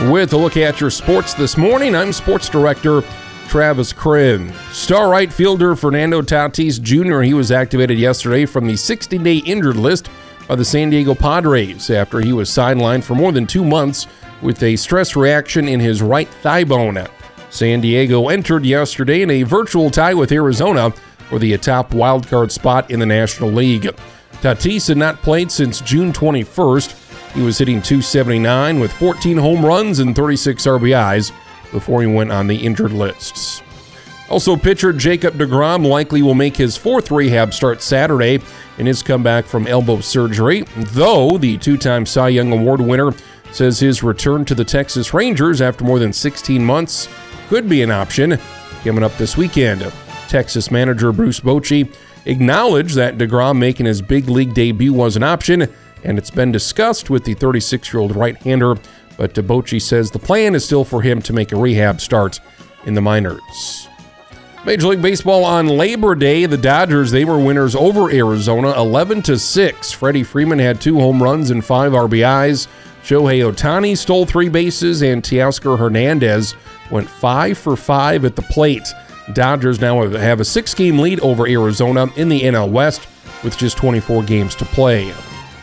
With a look at your sports this morning, I'm Sports Director Travis Krin. Star right fielder Fernando Tatis Jr. He was activated yesterday from the 60-day injured list by the San Diego Padres after he was sidelined for more than 2 months with a stress reaction in his right thigh bone. San Diego entered yesterday in a virtual tie with Arizona for the top wildcard spot in the National League. Tatis had not played since June 21st. He was hitting .279 with 14 home runs and 36 RBIs before he went on the injured lists. Also, pitcher Jacob deGrom likely will make his 4th rehab start Saturday in his comeback from elbow surgery, though the 2-time Cy Young Award winner says his return to the Texas Rangers after more than 16 months could be an option coming up this weekend. Texas manager Bruce Bochy acknowledged that deGrom making his big league debut was an option, and it's been discussed with the 36-year-old right-hander, but Bochy says the plan is still for him to make a rehab start in the minors. Major League Baseball on Labor Day, the Dodgers, they were winners over Arizona 11-6. Freddie Freeman had 2 home runs and 5 RBIs. Shohei Ohtani stole 3 bases, and Teoscar Hernandez went 5 for 5 at the plate. Dodgers now have a 6-game lead over Arizona in the NL West with just 24 games to play.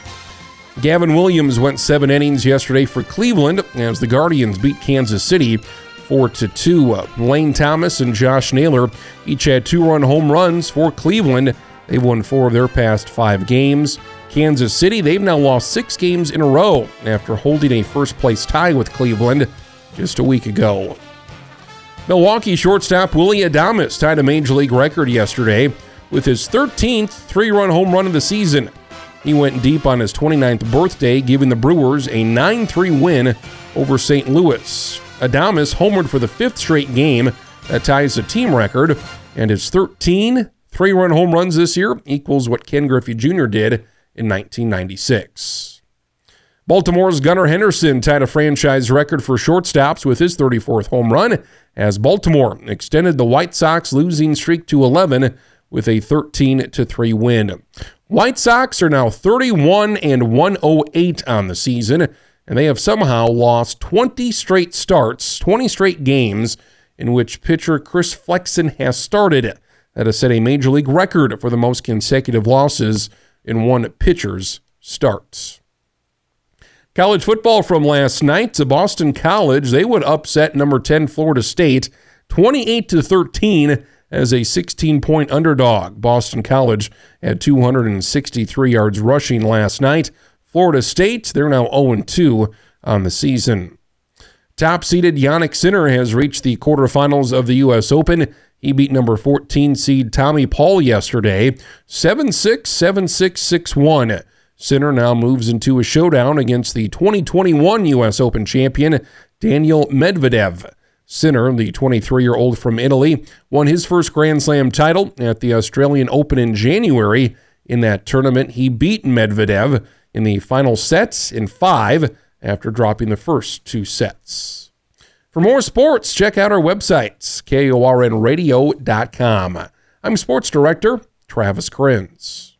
Gavin Williams went 7 innings yesterday for Cleveland as the Guardians beat Kansas City 4-2. Lane Thomas and Josh Naylor each had 2-run home runs for Cleveland. They've won 4 of their past 5 games. Kansas City, they've now lost 6 games in a row after holding a first-place tie with Cleveland just a week ago. Milwaukee shortstop Willy Adames tied a Major League record yesterday with his 13th 3-run home run of the season. He went deep on his 29th birthday, giving the Brewers a 9-3 win over St. Louis. Adames homered for the 5th straight game. That ties the team record, and his 13 3-run home runs this year equals what Ken Griffey Jr. did in 1996. Baltimore's Gunnar Henderson tied a franchise record for shortstops with his 34th home run as Baltimore extended the White Sox losing streak to 11 with a 13-3 win. White Sox are now 31-108 on the season, and they have somehow lost 20 straight starts, 20 straight games in which pitcher Chris Flexen has started. That has set a Major League record for the most consecutive losses in one pitcher's starts. College football from last night, to Boston College, they would upset number 10 Florida State 28-13 as a 16-point underdog. Boston College had 263 yards rushing last night. Florida State, they're now 0-2 on the season. Top-seeded Jannik Sinner has reached the quarterfinals of the U.S. Open. He beat number 14 seed Tommy Paul yesterday, 7-6, 7-6, 6-1. Sinner now moves into a showdown against the 2021 U.S. Open champion Daniil Medvedev. Sinner, the 23-year-old from Italy, won his first Grand Slam title at the Australian Open in January. In that tournament, he beat Medvedev in the final sets in 5 after dropping the first 2 sets. For more sports, check out our websites, KORNradio.com. I'm Sports Director Travis Krins.